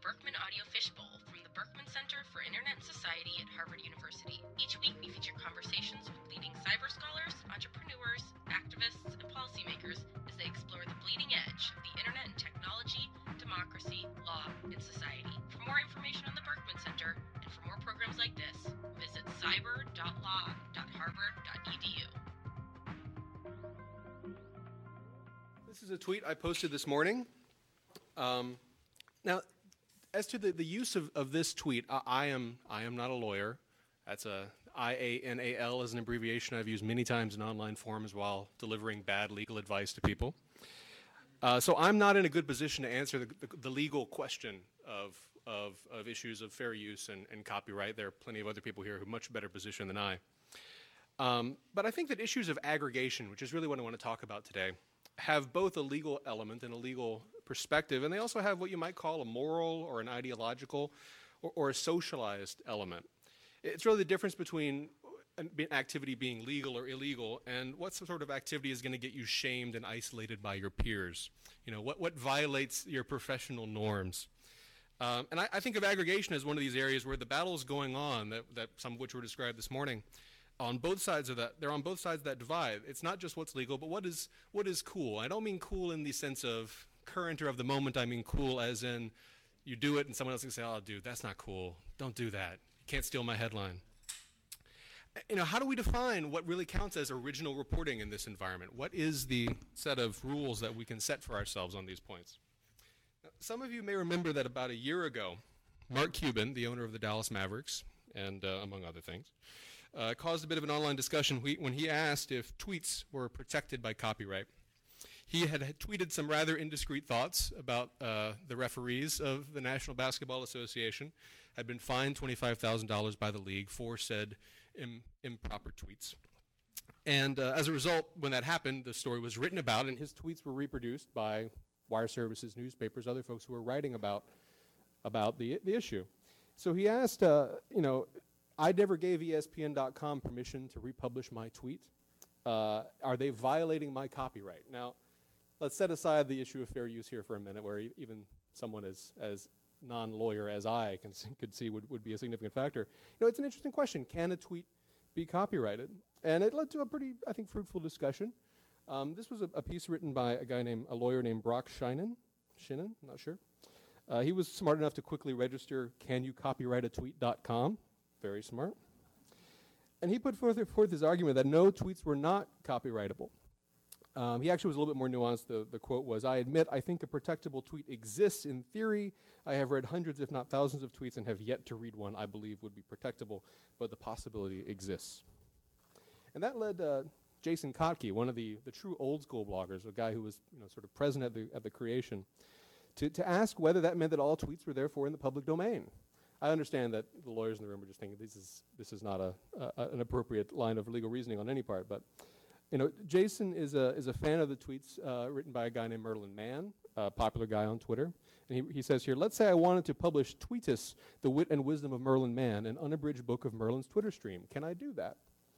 Berkman Audio Fishbowl from the Berkman Center for Internet and Society at Harvard University. Each week we feature conversations with leading cyber scholars, entrepreneurs, activists, and policymakers as they explore the bleeding edge of the internet and technology, democracy, law, and society. For more information on the Berkman Center and for more programs like this, visit cyber.law.harvard.edu. This is a tweet I posted this morning. Now, as to the use of this tweet, I am not a lawyer. That's a IANAL as an abbreviation I've used many times in online forums while delivering bad legal advice to people. So I'm not in a good position to answer the legal question of issues of fair use and copyright. There are plenty of other people here who are much better positioned than I. But I think that issues of aggregation, which is really what I want to talk about today, have both a legal element and a legal perspective, and they also have what you might call a moral or an ideological or a socialized element. It's really the difference between an activity being legal or illegal and what sort of activity is going to get you shamed and isolated by your peers. You know, what violates your professional norms. And I think of aggregation as one of these areas where the battle is going on, that some of which were described this morning. On both sides of that, they're on both sides of that divide. It's not just what's legal, but what is cool. I don't mean cool in the sense of current or of the moment. I mean cool as in you do it and someone else can say, "Oh, dude, that's not cool. Don't do that. You can't steal my headline." You know, how do we define what really counts as original reporting in this environment? What is the set of rules that we can set for ourselves on these points? Now, some of you may remember that about a year ago, Mark Cuban, the owner of the Dallas Mavericks, and among other things, caused a bit of an online discussion when he asked if tweets were protected by copyright. He had tweeted some rather indiscreet thoughts about the referees of the National Basketball Association, had been fined $25,000 by the league for said improper tweets. And as a result, when that happened, the story was written about, and his tweets were reproduced by wire services, newspapers, other folks who were writing about the issue. So he asked, I never gave ESPN.com permission to republish my tweet. Are they violating my copyright? Now, let's set aside the issue of fair use here for a minute, where even someone as non-lawyer as I could see would be a significant factor. You know, it's an interesting question. Can a tweet be copyrighted? And it led to a pretty, I think, fruitful discussion. This was a piece written by a lawyer named Brock Shinen, I'm not sure. He was smart enough to quickly register canyoucopyrightatweet.com. Very smart. And he put forth his argument that no tweets were not copyrightable. He actually was a little bit more nuanced. The quote was, "I admit I think a protectable tweet exists in theory. I have read hundreds, if not thousands, of tweets and have yet to read one I believe would be protectable, but the possibility exists." And that led Jason Kotke, one of the true old school bloggers, a guy who was sort of present at the creation, to ask whether that meant that all tweets were therefore in the public domain. I understand that the lawyers in the room are just thinking this is not an appropriate line of legal reasoning on any part, but Jason is a fan of the tweets written by a guy named Merlin Mann, a popular guy on Twitter, and he says here, "Let's say I wanted to publish Tweetus, the wit and wisdom of Merlin Mann, an unabridged book of Merlin's Twitter stream. Can I do that?"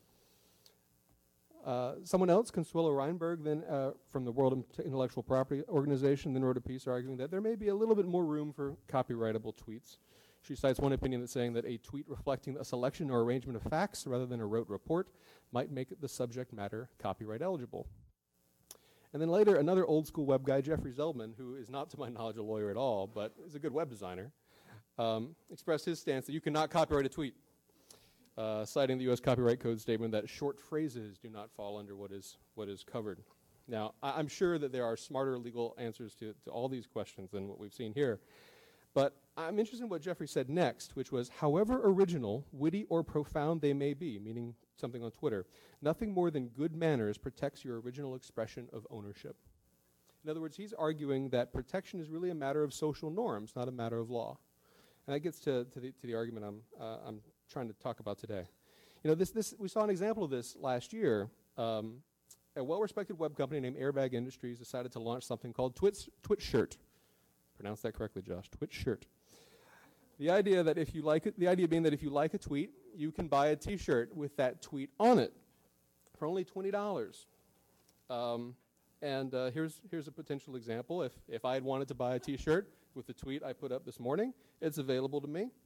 Someone else, Consuelo Reinberg, then from the World Intellectual Property Organization, then wrote a piece arguing that there may be a little bit more room for copyrightable tweets. She cites one opinion that's saying that a tweet reflecting a selection or arrangement of facts rather than a rote report might make the subject matter copyright eligible. And then later, another old school web guy, Jeffrey Zeldman, who is not to my knowledge a lawyer at all, but is a good web designer, expressed his stance that you cannot copyright a tweet, citing the U.S. Copyright Code statement that short phrases do not fall under what is covered. Now, I'm sure that there are smarter legal answers to all these questions than what we've seen here. But I'm interested in what Jeffrey said next, which was, however original, witty, or profound they may be, meaning something on Twitter, nothing more than good manners protects your original expression of ownership. In other words, he's arguing that protection is really a matter of social norms, not a matter of law. And that gets to the argument I'm trying to talk about today. We saw an example of this last year. A well-respected web company named Airbag Industries decided to launch something called TwitShirt. Pronounce that correctly, Josh. TwitShirt. The idea being that if you like a tweet, you can buy a T-shirt with that tweet on it for only $20. Here's a potential example. If I had wanted to buy a T-shirt with the tweet I put up this morning. It's available to me.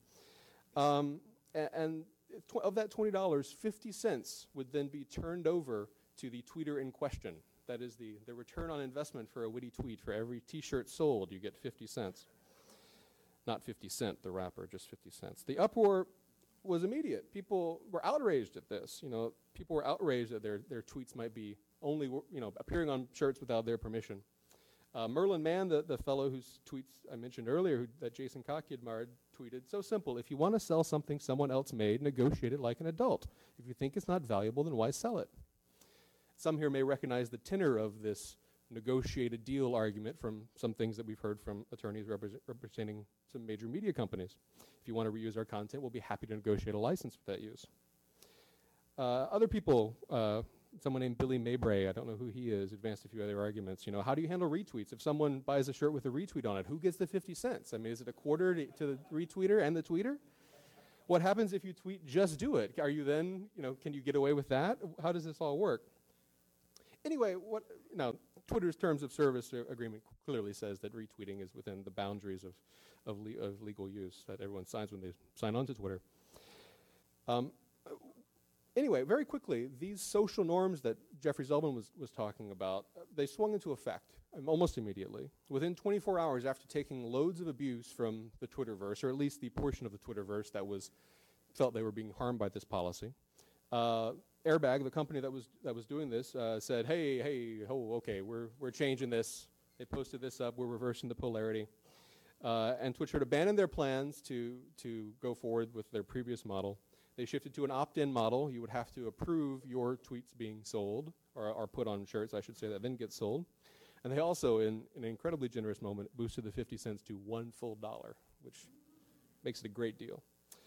And of that $20, 50 cents would then be turned over to the tweeter in question. That is the return on investment for a witty tweet. For every T-shirt sold, you get 50 cents. Not 50 cent, the wrapper, just 50 cents. The uproar was immediate. People were outraged at this. People were outraged that their tweets might be only, appearing on shirts without their permission. Merlin Mann, the fellow whose tweets I mentioned earlier, that Jason Cocky admired, tweeted, "So simple. If you want to sell something someone else made, negotiate it like an adult. If you think it's not valuable, then why sell it?" Some here may recognize the tenor of this negotiated deal argument from some things that we've heard from attorneys representing some major media companies. If you want to reuse our content, we'll be happy to negotiate a license for that use. Other people, someone named Billy Maybray, I don't know who he is, advanced a few other arguments. How do you handle retweets? If someone buys a shirt with a retweet on it, who gets the 50 cents? I mean, is it a quarter to the retweeter and the tweeter? What happens if you tweet just do it? Are you then, can you get away with that? How does this all work? Anyway, Twitter's terms of service agreement clearly says that retweeting is within the boundaries of legal use that everyone signs when they sign on to Twitter. Anyway, very quickly, these social norms that Jeffrey Zeldman was talking about, they swung into effect almost immediately. Within 24 hours after taking loads of abuse from the Twitterverse, or at least the portion of the Twitterverse that felt they were being harmed by this policy, Airbag, the company that was doing this, said, okay, we're changing this. They posted this up. We're reversing the polarity. And Twitter abandoned their plans to go forward with their previous model. They shifted to an opt-in model. You would have to approve your tweets being sold, or put on shirts, I should say, that then get sold. And they also, in an incredibly generous moment, boosted the 50 cents to $1 full, which makes it a great deal.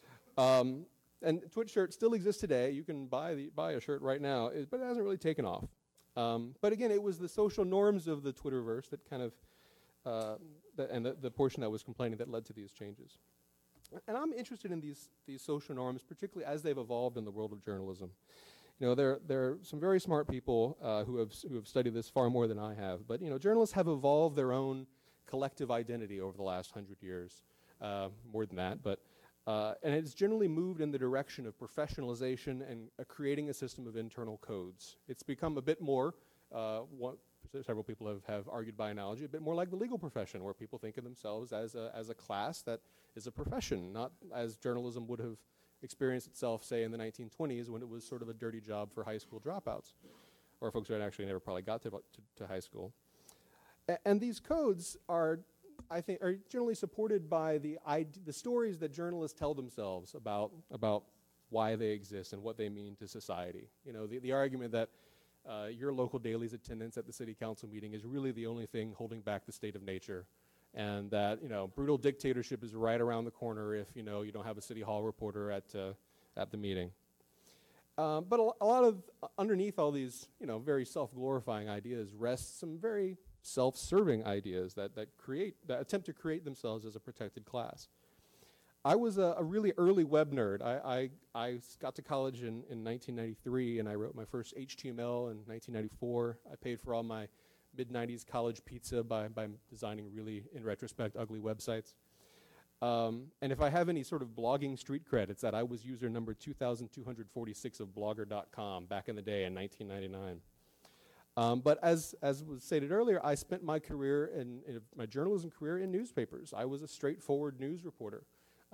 And Twitch shirts still exist today. You can buy a shirt right now, but it hasn't really taken off. But again, it was the social norms of the Twitterverse that kind of, and the portion that was complaining that led to these changes. And I'm interested in these social norms, particularly as they've evolved in the world of journalism. There are some very smart people who have studied this far more than I have. But journalists have evolved their own collective identity over the last 100 years, more than that. But and it's generally moved in the direction of professionalization and creating a system of internal codes. It's become a bit more, several people have argued by analogy, a bit more like the legal profession, where people think of themselves as a class that is a profession, not as journalism would have experienced itself, say, in the 1920s, when it was sort of a dirty job for high school dropouts, or folks who had actually never probably got to high school. And these codes are generally supported by the stories that journalists tell themselves about why they exist and what they mean to society. The argument that your local daily's attendance at the city council meeting is really the only thing holding back the state of nature, and that brutal dictatorship is right around the corner if you don't have a city hall reporter at the meeting. But a lot of underneath all these very self-glorifying ideas rests some very self-serving ideas that attempt to create themselves as a protected class. I was a really early web nerd. I got to college in 1993, and I wrote my first HTML in 1994. I paid for all my mid-90s college pizza by designing really, in retrospect, ugly websites. And if I have any sort of blogging street cred, it's that I was user number 2,246 of Blogger.com back in the day in 1999. But as was stated earlier, I spent my career in my journalism career in newspapers. I was a straightforward news reporter.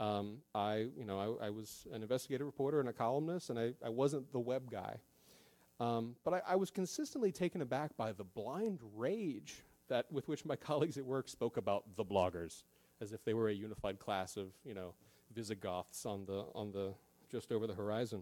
I was an investigative reporter and a columnist, and I wasn't the web guy. But I was consistently taken aback by the blind rage with which my colleagues at work spoke about the bloggers, as if they were a unified class of Visigoths on the just over the horizon.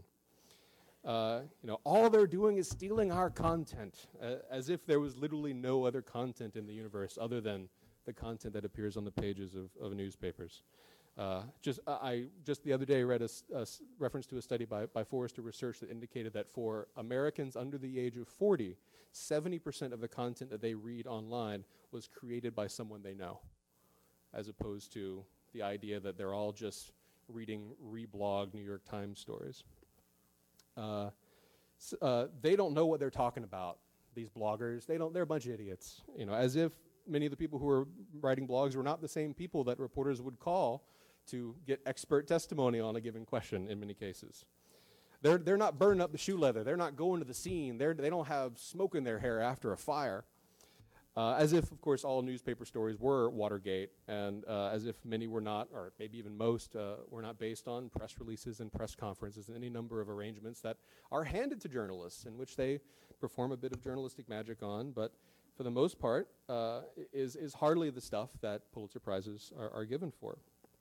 All they're doing is stealing our content, as if there was literally no other content in the universe other than the content that appears on the pages of newspapers. Just the other day read a reference to a study by Forrester Research that indicated that for Americans under the age of 40, 70% of the content that they read online was created by someone they know, as opposed to the idea that they're all just reading reblogged New York Times stories. They don't know what they're talking about, these bloggers. They're a bunch of idiots. As if many of the people who were writing blogs were not the same people that reporters would call to get expert testimony on a given question in many cases. They're not burning up the shoe leather. They're not going to the scene. They don't have smoke in their hair after a fire. As if, of course, all newspaper stories were Watergate, and as if many were not, or maybe even most, were not based on press releases and press conferences and any number of arrangements that are handed to journalists in which they perform a bit of journalistic magic on, but for the most part is hardly the stuff that Pulitzer Prizes are given for.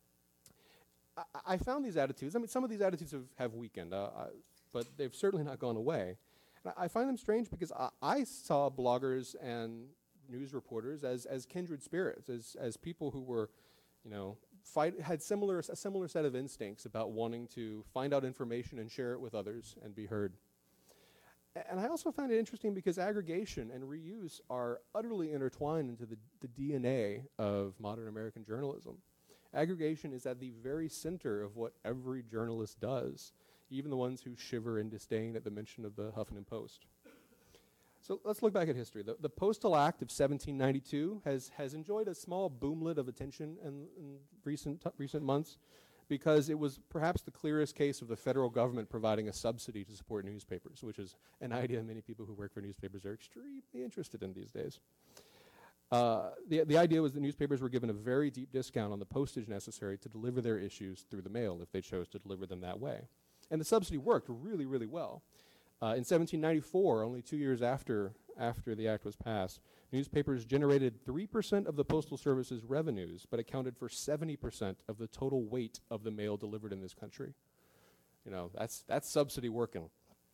I found these attitudes, I mean, some of these attitudes have weakened, but they've certainly not gone away. And I find them strange because I saw bloggers and news reporters as kindred spirits, as people who were, had a similar set of instincts about wanting to find out information and share it with others and be heard. And I also find it interesting because aggregation and reuse are utterly intertwined into the DNA of modern American journalism. Aggregation is at the very center of what every journalist does, even the ones who shiver in disdain at the mention of the Huffington Post. So let's look back at history. The Postal Act of 1792 has enjoyed a small boomlet of attention in recent months because it was perhaps the clearest case of the federal government providing a subsidy to support newspapers, which is an idea many people who work for newspapers are extremely interested in these days. The idea was that newspapers were given a very deep discount on the postage necessary to deliver their issues through the mail if they chose to deliver them that way. And the subsidy worked really, really well. In 1794, only 2 years after the act was passed, newspapers generated 3% of the Postal Service's revenues, but accounted for 70% of the total weight of the mail delivered in this country. That's subsidy working.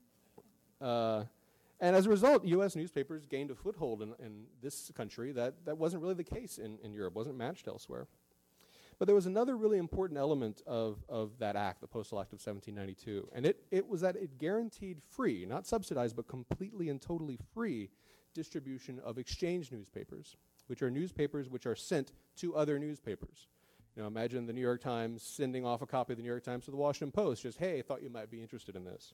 And as a result, U.S. newspapers gained a foothold in this country that wasn't really the case in Europe, wasn't matched elsewhere. But there was another really important element of that act, the Postal Act of 1792, and it was that it guaranteed free, not subsidized, but completely and totally free distribution of exchange newspapers, which are newspapers which are sent to other newspapers. Imagine the New York Times sending off a copy of the New York Times to the Washington Post, just, hey, I thought you might be interested in this.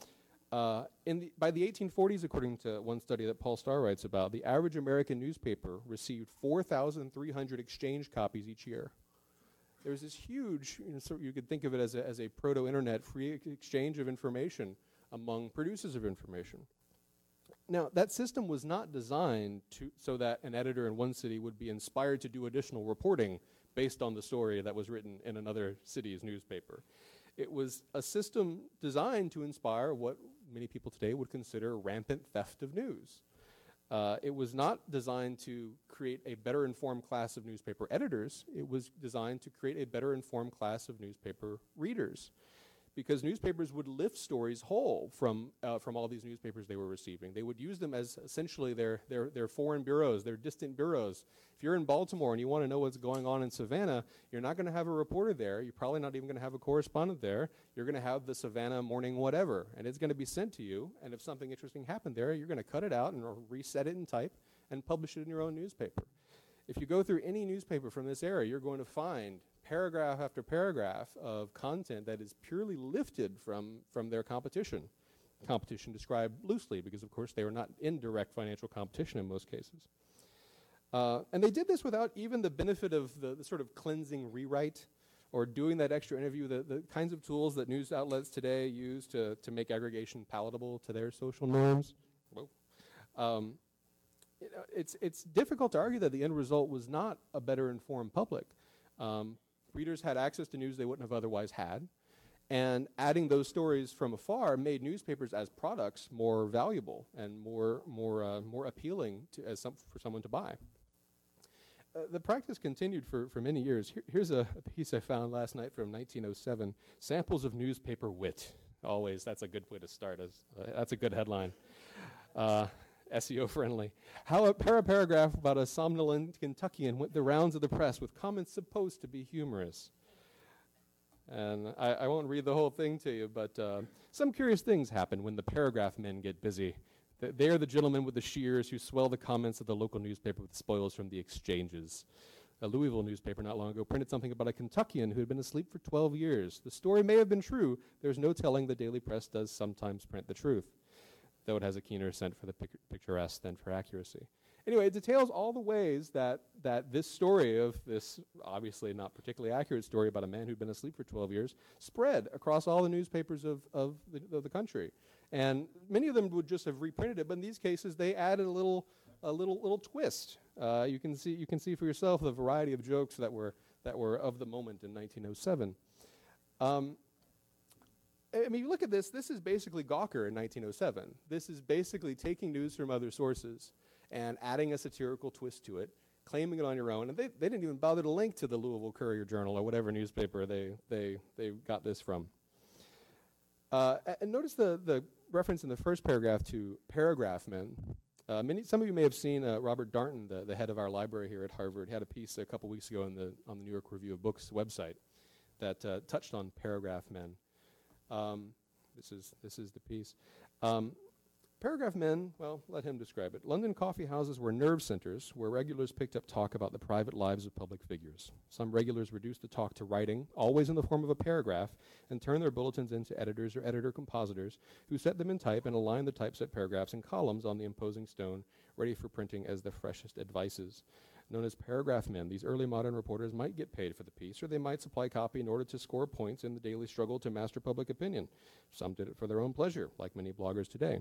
By the 1840s, according to one study that Paul Starr writes about, the average American newspaper received 4,300 exchange copies each year. There was this huge, you could think of it as a proto-internet free exchange of information among producers of information. Now, that system was not designed so that an editor in one city would be inspired to do additional reporting based on the story that was written in another city's newspaper. It was a system designed to inspire what many people today would consider rampant theft of news. It was not designed to create a better informed class of newspaper editors. It was designed to create a better informed class of newspaper readers, because newspapers would lift stories whole from all these newspapers they were receiving. They would use them as essentially their foreign bureaus, their distant bureaus. If you're in Baltimore and you want to know what's going on in Savannah, you're not going to have a reporter there. You're probably not even going to have a correspondent there. You're going to have the Savannah Morning whatever, and it's going to be sent to you. And if something interesting happened there, you're going to cut it out and reset it in type and publish it in your own newspaper. If you go through any newspaper from this era, you're going to find paragraph after paragraph of content that is purely lifted from their competition. Competition described loosely because, of course, they were not in direct financial competition in most cases. And they did this without even the benefit of the sort of cleansing rewrite or doing that extra interview, the kinds of tools that news outlets today use to make aggregation palatable to their social norms. It's difficult to argue that the end result was not a better informed public. Readers had access to news they wouldn't have otherwise had, and adding those stories from afar made newspapers as products more valuable and more appealing for someone to buy. The practice continued for many years. Here's a piece I found last night from 1907, Samples of Newspaper Wit. Always, that's a good way to start. That's a good headline. SEO friendly. How a paragraph about a somnolent Kentuckian went the rounds of the press with comments supposed to be humorous. And I won't read the whole thing to you, but some curious things happen when the paragraph men get busy. They are the gentlemen with the shears who swell the comments of the local newspaper with spoils from the exchanges. A Louisville newspaper not long ago printed something about a Kentuckian who had been asleep for 12 years. The story may have been true. There's no telling the daily press does sometimes print the truth, though it has a keener scent for the picturesque than for accuracy. Anyway, it details all the ways that this story of this obviously not particularly accurate story about a man who'd been asleep for 12 years spread across all the newspapers of the country. And many of them would just have reprinted it, but in these cases they added a little twist. You can see for yourself the variety of jokes that were of the moment in 1907. I mean, you look at this. This is basically Gawker in 1907. This is basically taking news from other sources and adding a satirical twist to it, claiming it on your own. And they didn't even bother to link to the Louisville Courier-Journal or whatever newspaper they got this from. And notice the reference in the first paragraph to paragraph men. Some of you may have seen Robert Darnton, the head of our library here at Harvard, had a piece a couple weeks ago on the New York Review of Books website that touched on paragraph men. This is the piece. Paragraph men, well, let him describe it. London coffee houses were nerve centers where regulars picked up talk about the private lives of public figures. Some regulars reduced the talk to writing, always in the form of a paragraph, and turned their bulletins into editors or editor-compositors who set them in type and aligned the typeset paragraphs in columns on the imposing stone, ready for printing as the freshest advices. Known as paragraph men, these early modern reporters might get paid for the piece, or they might supply copy in order to score points in the daily struggle to master public opinion. Some did it for their own pleasure, like many bloggers today.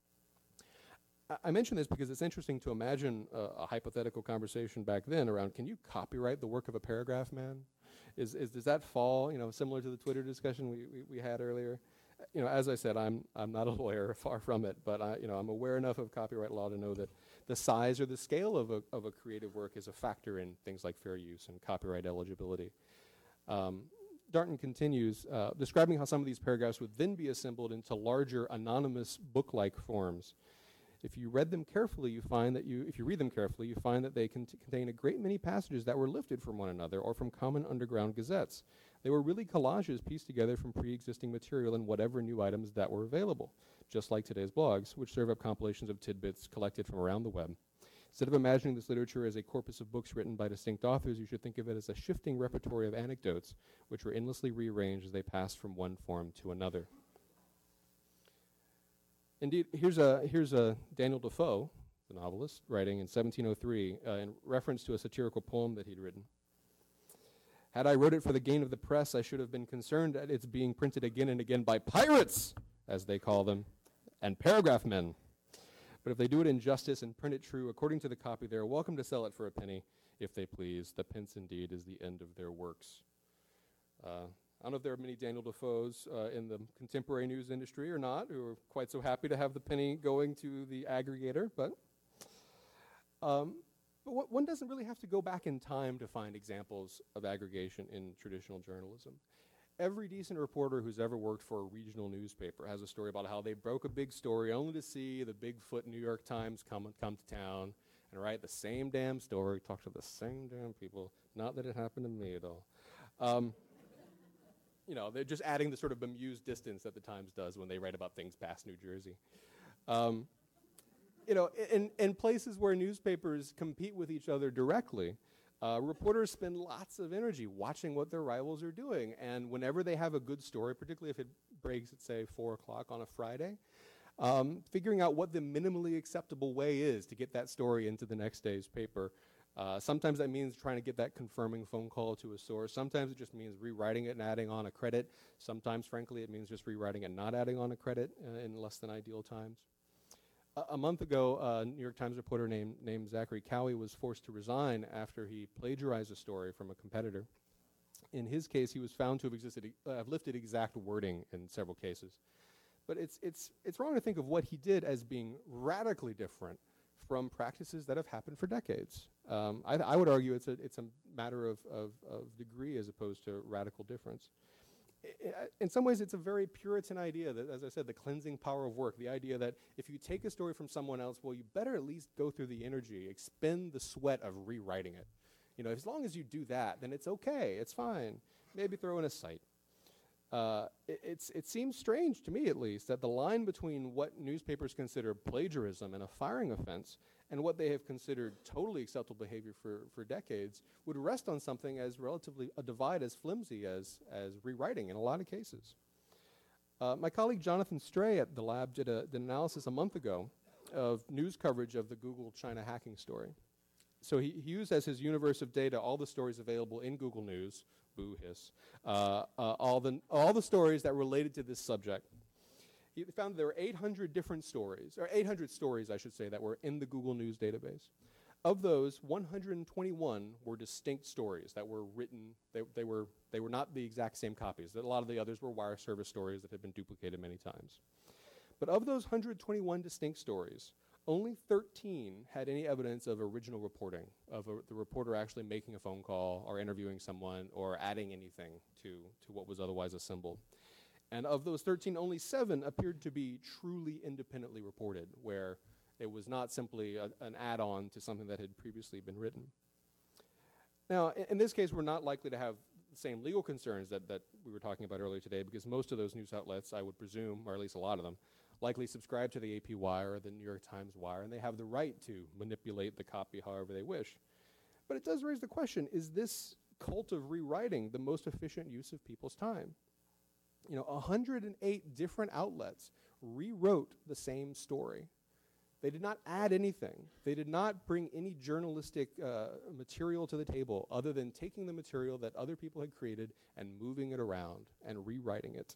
I mention this because it's interesting to imagine a hypothetical conversation back then around, can you copyright the work of a paragraph man? Does that fall, similar to the Twitter discussion we had earlier? As I said, I'm not a lawyer, far from it, but I'm aware enough of copyright law to know that the size or the scale of a creative work is a factor in things like fair use and copyright eligibility. Darnton continues, describing how some of these paragraphs would then be assembled into larger anonymous book-like forms. If you read them carefully, you find that they contain a great many passages that were lifted from one another or from common underground gazettes. They were really collages pieced together from pre-existing material and whatever new items that were available, just like today's blogs, which serve up compilations of tidbits collected from around the web. Instead of imagining this literature as a corpus of books written by distinct authors, you should think of it as a shifting repertory of anecdotes, which were endlessly rearranged as they passed from one form to another. Indeed, here's a Daniel Defoe, the novelist, writing in 1703 in reference to a satirical poem that he'd written. Had I wrote it for the gain of the press, I should have been concerned at its being printed again and again by pirates, as they call them, and paragraph men. But if they do it in justice and print it true according to the copy, they are welcome to sell it for a penny, if they please. The pence indeed is the end of their works. I don't know if there are many Daniel Defoes in the contemporary news industry or not, who are quite so happy to have the penny going to the aggregator, but one doesn't really have to go back in time to find examples of aggregation in traditional journalism. Every decent reporter who's ever worked for a regional newspaper has a story about how they broke a big story only to see the Bigfoot New York Times come to town and write the same damn story, talk to the same damn people. Not that it happened to me at all. They're just adding the sort of bemused distance that the Times does when they write about things past New Jersey. In places where newspapers compete with each other directly, reporters spend lots of energy watching what their rivals are doing. And whenever they have a good story, particularly if it breaks at, say, 4 o'clock on a Friday, figuring out what the minimally acceptable way is to get that story into the next day's paper. Sometimes that means trying to get that confirming phone call to a source. Sometimes it just means rewriting it and adding on a credit. Sometimes, frankly, it means just rewriting and not adding on a credit in less than ideal times. A month ago, a New York Times reporter named Zachary Cowie was forced to resign after he plagiarized a story from a competitor. In his case, he was found to have lifted exact wording in several cases. But it's wrong to think of what he did as being radically different from practices that have happened for decades. I would argue it's a matter of degree as opposed to radical difference. In some ways, it's a very Puritan idea that, as I said, the cleansing power of work, the idea that if you take a story from someone else, well, you better at least go through the energy, expend the sweat of rewriting it. As long as you do that, then it's okay, it's fine. Maybe throw in a cite. It seems strange to me, at least, that the line between what newspapers consider plagiarism and a firing offense and what they have considered totally acceptable behavior for decades would rest on something as relatively a divide as flimsy as rewriting in a lot of cases. My colleague Jonathan Stray at the lab did an analysis a month ago of news coverage of the Google China hacking story. So he used as his universe of data all the stories available in Google News, boo hiss, all the stories that related to this subject. He found there were 800 different stories, or 800 stories, I should say, that were in the Google News database. Of those, 121 were distinct stories that were written. They were not the exact same copies. A lot of the others were wire service stories that had been duplicated many times. But of those 121 distinct stories, only 13 had any evidence of original reporting, of the reporter actually making a phone call or interviewing someone or adding anything to what was otherwise assembled. And of those 13, only 7 appeared to be truly independently reported, where it was not simply an add-on to something that had previously been written. Now, in this case, we're not likely to have the same legal concerns that we were talking about earlier today, because most of those news outlets, I would presume, or at least a lot of them, likely subscribe to the AP Wire or the New York Times Wire, and they have the right to manipulate the copy however they wish. But it does raise the question, is this cult of rewriting the most efficient use of people's time? 108 different outlets rewrote the same story. They did not add anything. They did not bring any journalistic material to the table other than taking the material that other people had created and moving it around and rewriting it.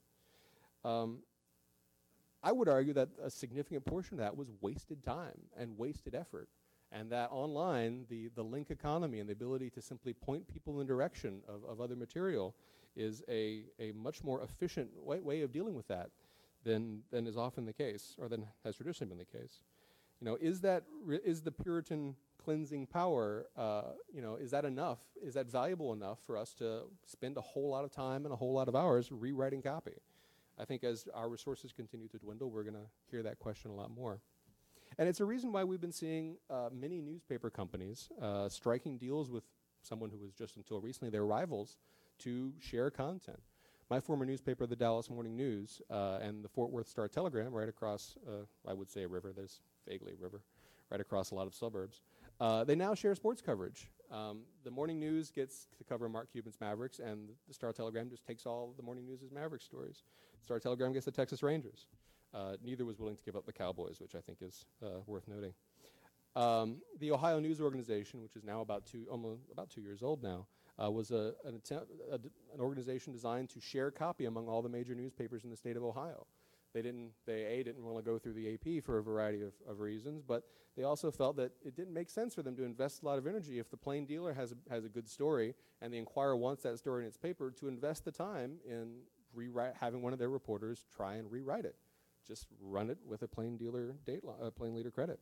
I would argue that a significant portion of that was wasted time and wasted effort, and that online, the link economy and the ability to simply point people in the direction of other material is a much more efficient way of dealing with that than is often the case, or than has traditionally been the case. Is the Puritan cleansing power, is that enough? Is that valuable enough for us to spend a whole lot of time and a whole lot of hours rewriting copy? I think as our resources continue to dwindle, we're going to hear that question a lot more. And it's a reason why we've been seeing many newspaper companies striking deals with someone who was just until recently their rivals to share content. My former newspaper, the Dallas Morning News, and the Fort Worth Star-Telegram, right across, I would say a river, there's vaguely a river, right across a lot of suburbs, they now share sports coverage. The Morning News gets to cover Mark Cuban's Mavericks, and the Star-Telegram just takes all the Morning News' Mavericks stories. Star-Telegram gets the Texas Rangers. Neither was willing to give up the Cowboys, which I think is worth noting. The Ohio News Organization, which is now about 2 years old now, was an organization designed to share copy among all the major newspapers in the state of Ohio. They didn't want to go through the AP for a variety of reasons, but they also felt that it didn't make sense for them to invest a lot of energy if the Plain Dealer has a good story and the Inquirer wants that story in its paper, to invest the time in having one of their reporters try and rewrite it. Just run it with a Plain Dealer Plain Leader credit.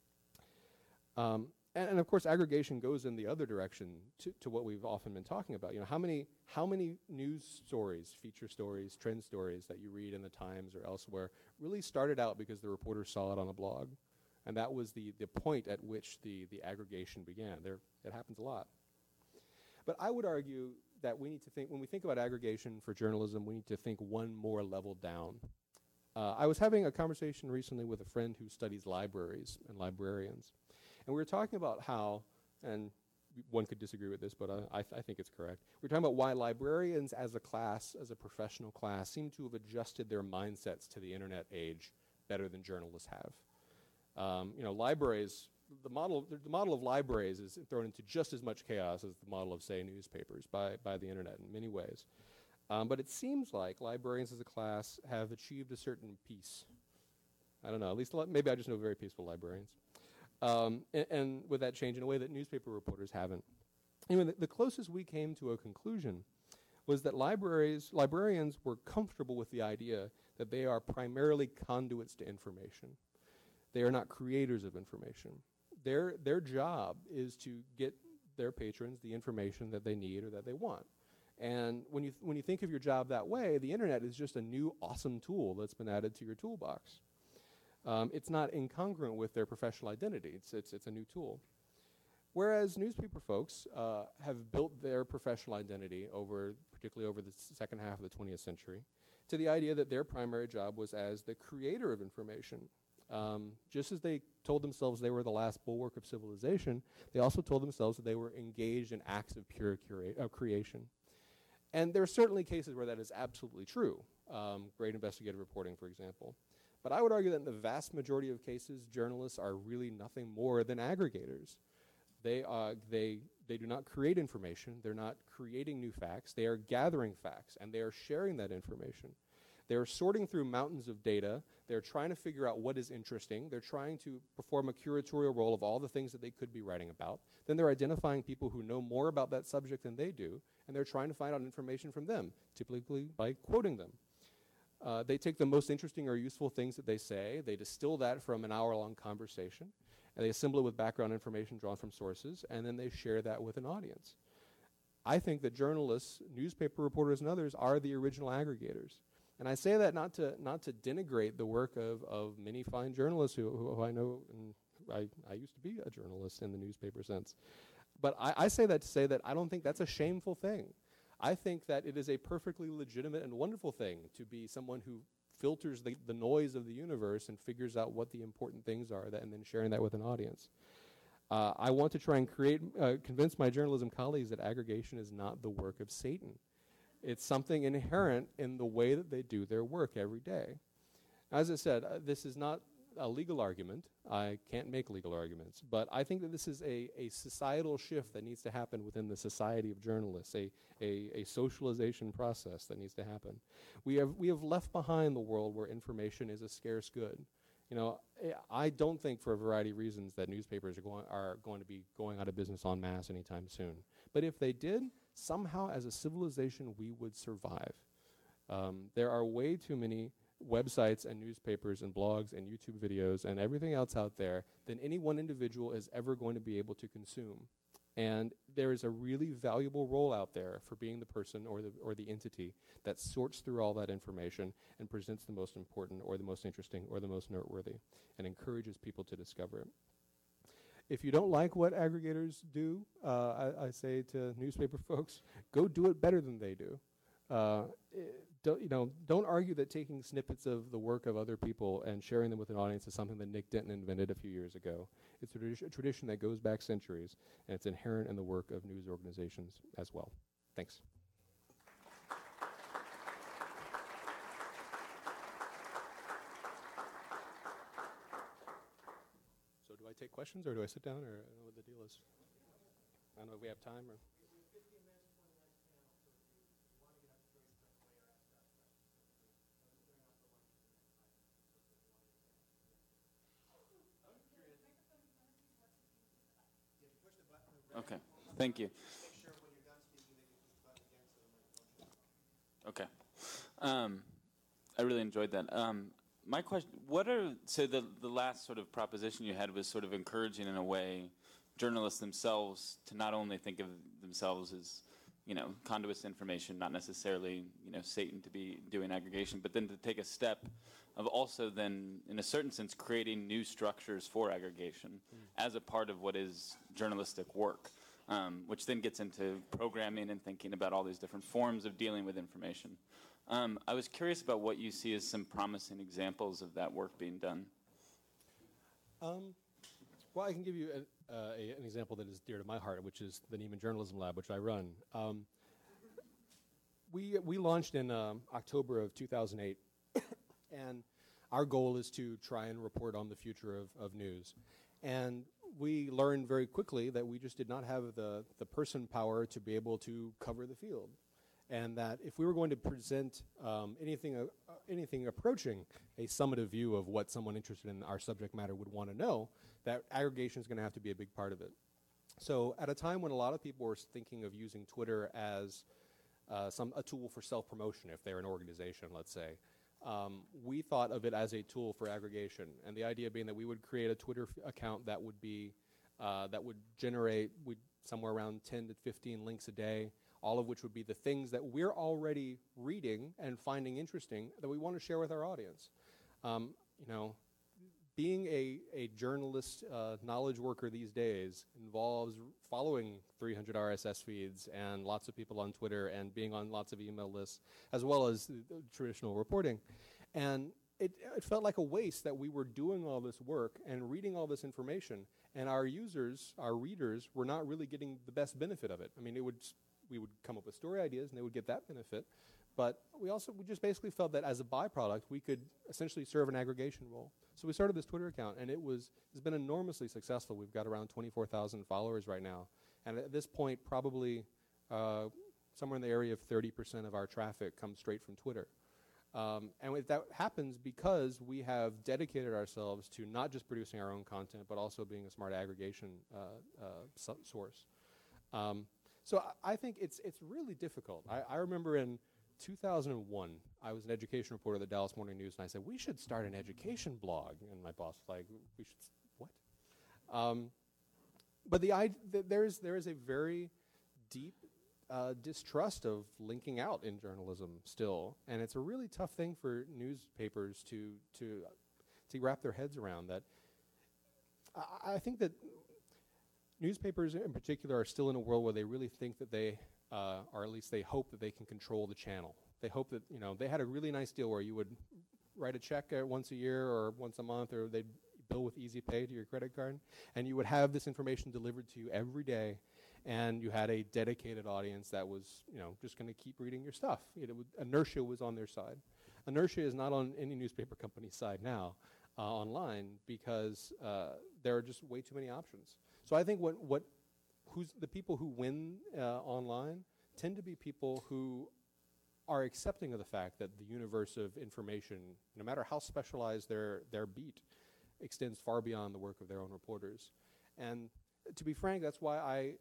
And of course, aggregation goes in the other direction to what we've often been talking about. How many news stories, feature stories, trend stories that you read in the Times or elsewhere really started out because the reporter saw it on a blog, and that was the point at which the aggregation began. It happens a lot. But I would argue that we need to think, when we think about aggregation for journalism, we need to think one more level down. I was having a conversation recently with a friend who studies libraries and librarians. And we were talking about how, and one could disagree with this, but I think it's correct. We're talking about why librarians as a class, as a professional class, seem to have adjusted their mindsets to the internet age better than journalists have. Libraries, the model of libraries is thrown into just as much chaos as the model of, say, newspapers by the internet in many ways. But it seems like librarians as a class have achieved a certain peace. I don't know, at least maybe I just know very peaceful librarians. And with that change in a way that newspaper reporters haven't. The closest we came to a conclusion was that librarians were comfortable with the idea that they are primarily conduits to information. They are not creators of information. Their job is to get their patrons the information that they need or that they want. And when you think of your job that way, the internet is just a new awesome tool that's been added to your toolbox. It's not incongruent with their professional identity. It's a new tool. Whereas newspaper folks have built their professional identity particularly over the second half of the 20th century, to the idea that their primary job was as the creator of information. Just as they told themselves they were the last bulwark of civilization, they also told themselves that they were engaged in acts of pure creation. And there are certainly cases where that is absolutely true. Great investigative reporting, for example. But I would argue that in the vast majority of cases, journalists are really nothing more than aggregators. They do not create information. They're not creating new facts. They are gathering facts, and they are sharing that information. They're sorting through mountains of data. They're trying to figure out what is interesting. They're trying to perform a curatorial role of all the things that they could be writing about. Then they're identifying people who know more about that subject than they do, and they're trying to find out information from them, typically by quoting them. They take the most interesting or useful things that they say, they distill that from an hour-long conversation, and they assemble it with background information drawn from sources, and then they share that with an audience. I think that journalists, newspaper reporters, and others are the original aggregators. And I say that not to denigrate the work of many fine journalists who I know, and I used to be a journalist in the newspaper sense. But I say that to say that I don't think that's a shameful thing. I think that it is a perfectly legitimate and wonderful thing to be someone who filters the noise of the universe and figures out what the important things are, and then sharing that with an audience. I want to try and convince my journalism colleagues that aggregation is not the work of Satan. It's something inherent in the way that they do their work every day. As I said, this is not a legal argument. I can't make legal arguments. But I think that this is a societal shift that needs to happen within the society of journalists, a socialization process that needs to happen. We have left behind the world where information is a scarce good. You know, I don't think, for a variety of reasons, that newspapers are going to be going out of business en masse anytime soon. But if they did, somehow as a civilization we would survive. There are way too many websites and newspapers and blogs and YouTube videos and everything else out there than any one individual is ever going to be able to consume. And there is a really valuable role out there for being the person or the entity that sorts through all that information and presents the most important or the most interesting or the most noteworthy and encourages people to discover it. If you don't like what aggregators do, I say to newspaper folks, go do it better than they do. Don't argue that taking snippets of the work of other people and sharing them with an audience is something that Nick Denton invented a few years ago. It's a tradition that goes back centuries, and it's inherent in the work of news organizations as well. Thanks. So do I take questions, or do I sit down, or I don't know what the deal is? I don't know if we have time, or... Okay, thank you. Okay. I really enjoyed that. My question, the last sort of proposition you had was sort of encouraging in a way journalists themselves to not only think of themselves as, conduits to information, not necessarily, Satan to be doing aggregation, but then to take a step of also then, in a certain sense, creating new structures for aggregation as a part of what is journalistic work, which then gets into programming and thinking about all these different forms of dealing with information. I was curious about what you see as some promising examples of that work being done. Well, I can give you an example that is dear to my heart, which is the Nieman Journalism Lab, which I run. We launched in October of 2008, and our goal is to try and report on the future of news. And we learned very quickly that we just did not have the person power to be able to cover the field. And that if we were going to present anything approaching a summative view of what someone interested in our subject matter would want to know, that aggregation is going to have to be a big part of it. So at a time when a lot of people were thinking of using Twitter as a tool for self-promotion, if they're an organization, let's say, we thought of it as a tool for aggregation. And the idea being that we would create a Twitter account that would generate somewhere around 10 to 15 links a day, all of which would be the things that we're already reading and finding interesting that we want to share with our audience. Being a journalist, knowledge worker these days involves following 300 RSS feeds and lots of people on Twitter and being on lots of email lists, as well as traditional reporting. And it felt like a waste that we were doing all this work and reading all this information, and our users, our readers, were not really getting the best benefit of it. I mean, we would come up with story ideas, and they would get that benefit. But we just basically felt that as a byproduct, we could essentially serve an aggregation role. So we started this Twitter account, and it's been enormously successful. We've got around 24,000 followers right now. And at this point, probably somewhere in the area of 30% of our traffic comes straight from Twitter. And that happens because we have dedicated ourselves to not just producing our own content, but also being a smart aggregation source. So I think it's really difficult. I remember in 2001, I was an education reporter at the Dallas Morning News, and I said, we should start an education blog. And my boss was like, we should, what? But there is a very deep distrust of linking out in journalism still, and it's a really tough thing for newspapers to wrap their heads around. That I think that newspapers in particular are still in a world where they really think that they, or at least they hope that they can control the channel. They hope that, they had a really nice deal where you would write a check once a year or once a month, or they'd bill with Easy Pay to your credit card, and you would have this information delivered to you every day, and you had a dedicated audience that was, just going to keep reading your stuff. Inertia was on their side. Inertia is not on any newspaper company's side now online, because there are just way too many options. So I think who's the people who win online tend to be people who are accepting of the fact that the universe of information, no matter how specialized their beat, extends far beyond the work of their own reporters. And to be frank, that's why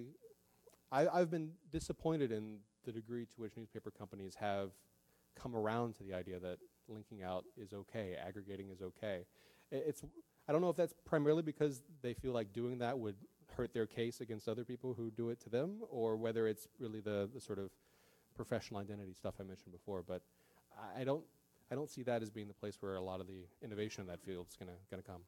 I've been disappointed in the degree to which newspaper companies have come around to the idea that linking out is okay, aggregating is okay. I don't know if that's primarily because they feel like doing that would hurt their case against other people who do it to them, or whether it's really the sort of professional identity stuff I mentioned before. But I don't see that as being the place where a lot of the innovation in that field is going to come.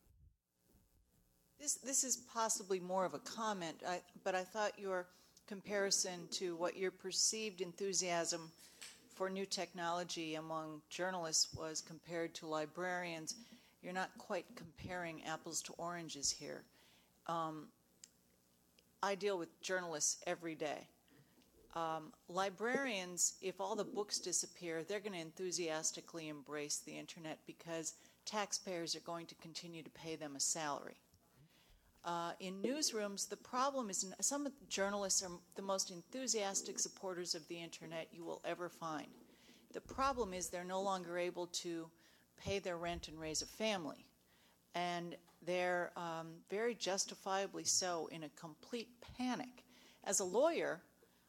This is possibly more of a comment, but I thought your comparison to what your perceived enthusiasm for new technology among journalists was compared to librarians. You're not quite comparing apples to oranges here. I deal with journalists every day. Librarians, if all the books disappear, they're going to enthusiastically embrace the internet because taxpayers are going to continue to pay them a salary. In newsrooms, the problem is some journalists are the most enthusiastic supporters of the internet you will ever find. The problem is they're no longer able to pay their rent and raise a family. And they're very justifiably so in a complete panic. As a lawyer,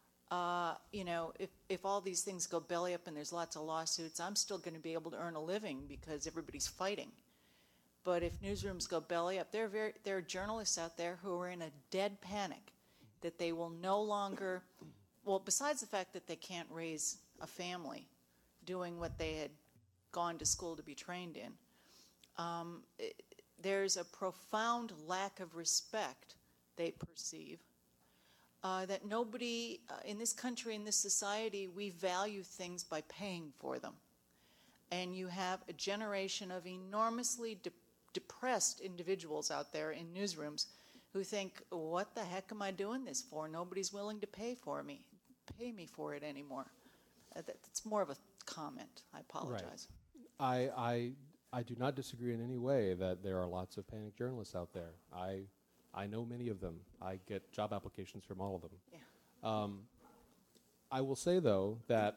if all these things go belly up and there's lots of lawsuits, I'm still going to be able to earn a living because everybody's fighting. But if newsrooms go belly up, there are journalists out there who are in a dead panic that they will no longer, well, besides the fact that they can't raise a family doing what they had gone to school to be trained in, there's a profound lack of respect, they perceive, that nobody in this country, in this society, we value things by paying for them. And you have a generation of enormously depressed individuals out there in newsrooms who think, what the heck am I doing this for? Nobody's willing to pay me for it anymore. That's more of a comment. I apologize. Right. I do not disagree in any way that there are lots of panicked journalists out there. I know many of them. I get job applications from all of them. Yeah. I will say, though, that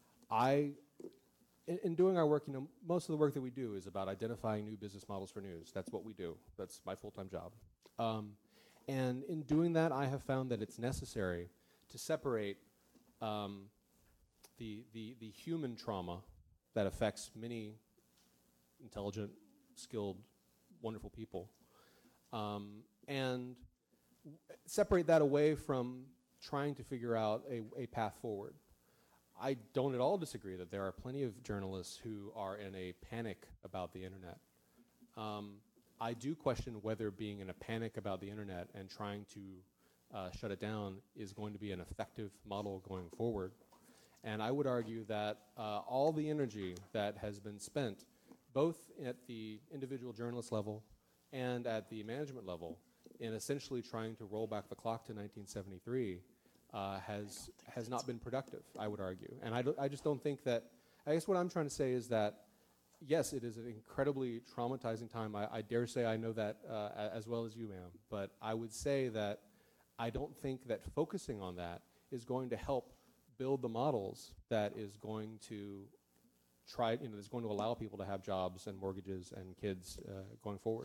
in doing our work, most of the work that we do is about identifying new business models for news. That's what we do. That's my full-time job. And in doing that, I have found that it's necessary to separate the human trauma that affects many intelligent, skilled, wonderful people, and separate that away from trying to figure out a path forward. I don't at all disagree that there are plenty of journalists who are in a panic about the internet. I do question whether being in a panic about the internet and trying to shut it down is going to be an effective model going forward. And I would argue that all the energy that has been spent, both at the individual journalist level and at the management level, in essentially trying to roll back the clock to 1973, has not been productive, I would argue. And I just don't think that, I guess what I'm trying to say is that, yes, it is an incredibly traumatizing time. I dare say I know that as well as you, ma'am. But I would say that I don't think that focusing on that is going to help build the models that is going to that's going to allow people to have jobs and mortgages and kids going forward.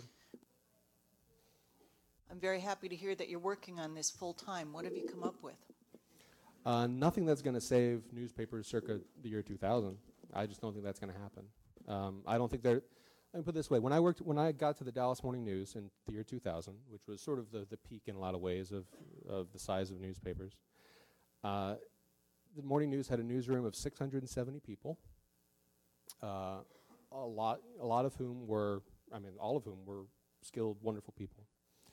I'm very happy to hear that you're working on this full time. What have you come up with? Nothing that's going to save newspapers circa the year 2000. I just don't think that's going to happen. I don't think they're. Let me put it this way: when I got to the Dallas Morning News in the year 2000, which was sort of the peak in a lot of ways of the size of newspapers, the Morning News had a newsroom of 670 people. A lot of whom were, all of whom were skilled, wonderful people.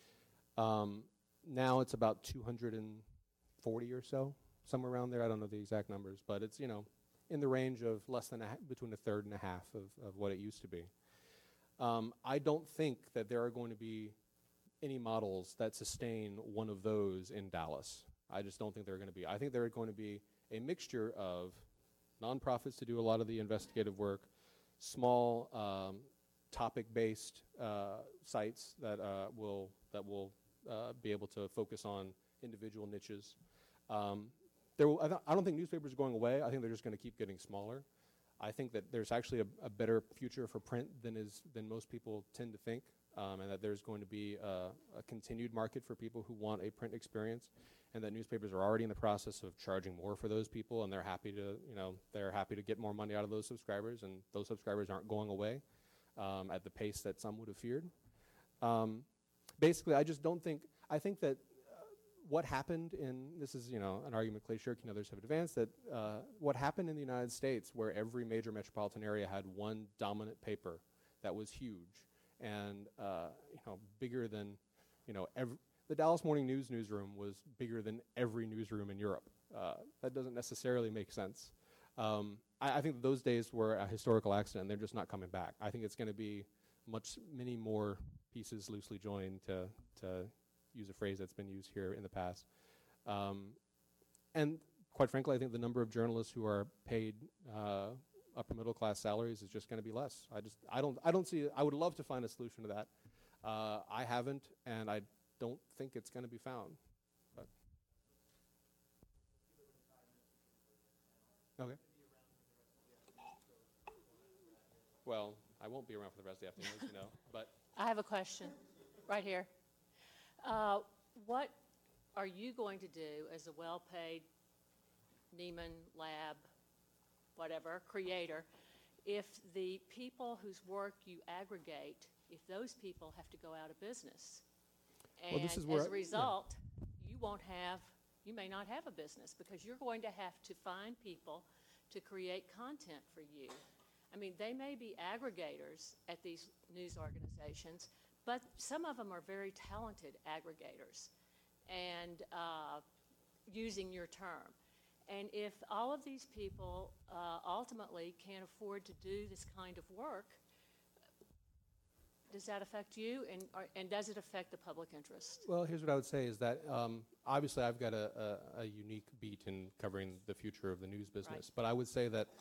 Now it's about 240 or so, somewhere around there. I don't know the exact numbers, but it's, in the range of less than between a third and a half of what it used to be. I don't think that there are going to be any models that sustain one of those in Dallas. I just don't think there are going to be. I think there are going to be a mixture of nonprofits to do a lot of the investigative work, small topic-based sites that will be able to focus on individual niches. I don't think newspapers are going away. I think they're just going to keep getting smaller. I think that there's actually a better future for print than most people tend to think, and that there's going to be a continued market for people who want a print experience, and that newspapers are already in the process of charging more for those people, and they're happy to get more money out of those subscribers, and those subscribers aren't going away at the pace that some would have feared. Basically, I just don't think. I think that what happened this is an argument Clay Shirky and others have advanced, that what happened in the United States, where every major metropolitan area had one dominant paper that was huge and bigger than the Dallas Morning News newsroom was bigger than every newsroom in Europe. That doesn't necessarily make sense. I think those days were a historical accident, and they're just not coming back. I think it's going to be many more pieces loosely joined, to use a phrase that's been used here in the past. And quite frankly, I think the number of journalists who are paid upper middle class salaries is just going to be less. I don't see. I would love to find a solution to that. I haven't, and I don't think it's going to be found. But. Okay. Well, I won't be around for the rest of the afternoon, as you know. But I have a question right here. What are you going to do as a well-paid Neiman, Lab, whatever, creator, if the people whose work you aggregate, if those people have to go out of business? And well, this is where as a result, you may not have a business, because you're going to have to find people to create content for you. They may be aggregators at these news organizations, but some of them are very talented aggregators, and using your term. And if all of these people ultimately can't afford to do this kind of work, does that affect you, and does it affect the public interest? Well, here's what I would say is that obviously I've got a unique beat in covering the future of the news business, right. But I would say that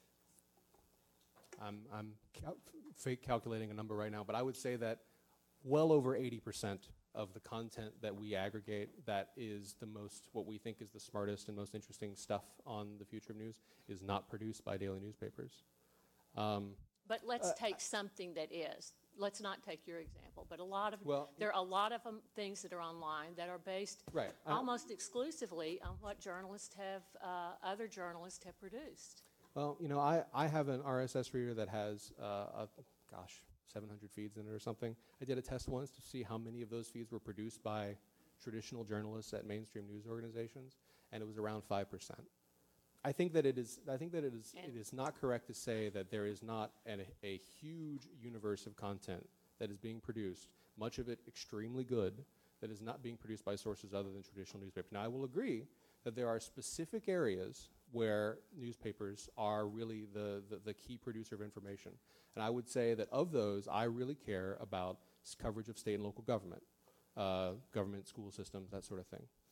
I'm fake calculating a number right now, but I would say that well over 80% of the content that we aggregate that is what we think is the smartest and most interesting stuff on the future of news is not produced by daily newspapers. But let's take something that is. Let's not take your example, but there are a lot of things that are online that are based almost exclusively on what other journalists have produced. Well, I have an RSS reader that has 700 feeds in it or something. I did a test once to see how many of those feeds were produced by traditional journalists at mainstream news organizations, and it was around 5%. I think that it is not correct to say that there is not a huge universe of content that is being produced, much of it extremely good, that is not being produced by sources other than traditional newspapers. Now, I will agree that there are specific areas where newspapers are really the key producer of information. And I would say that of those, I really care about coverage of state and local government, government, school systems, that sort of thing.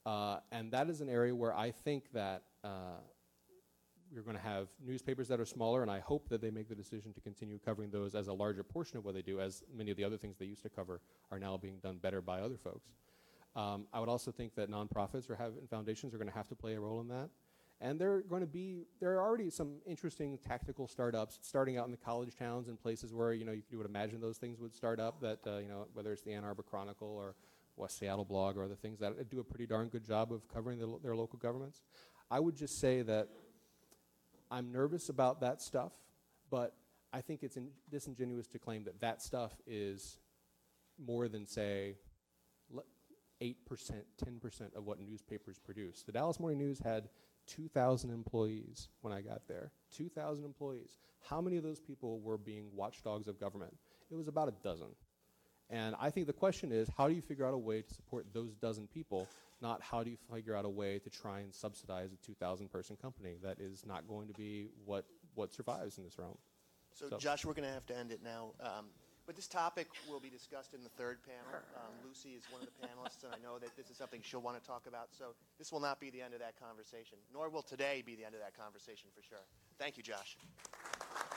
And that is an area where I think that we're going to have newspapers that are smaller, and I hope that they make the decision to continue covering those as a larger portion of what they do, as many of the other things they used to cover are now being done better by other folks. I would also think that nonprofits and foundations are going to have to play a role in that. And there are already some interesting tactical startups starting out in the college towns and places where, you would imagine those things would start up, that, whether it's the Ann Arbor Chronicle or West Seattle Blog or other things that do a pretty darn good job of covering their local governments. I would just say that I'm nervous about that stuff, but I think it's disingenuous to claim that that stuff is more than, say, 8%, 10% of what newspapers produce. The Dallas Morning News had 2,000 employees when I got there. 2,000 employees. How many of those people were being watchdogs of government? It was about a dozen. And I think the question is, how do you figure out a way to support those dozen people, not how do you figure out a way to try and subsidize a 2,000-person company that is not going to be what survives in this realm. So Josh, we're going to have to end it now. But this topic will be discussed in the third panel. Lucy is one of the panelists, and I know that this is something she'll want to talk about. So this will not be the end of that conversation, nor will today be the end of that conversation for sure. Thank you, Josh.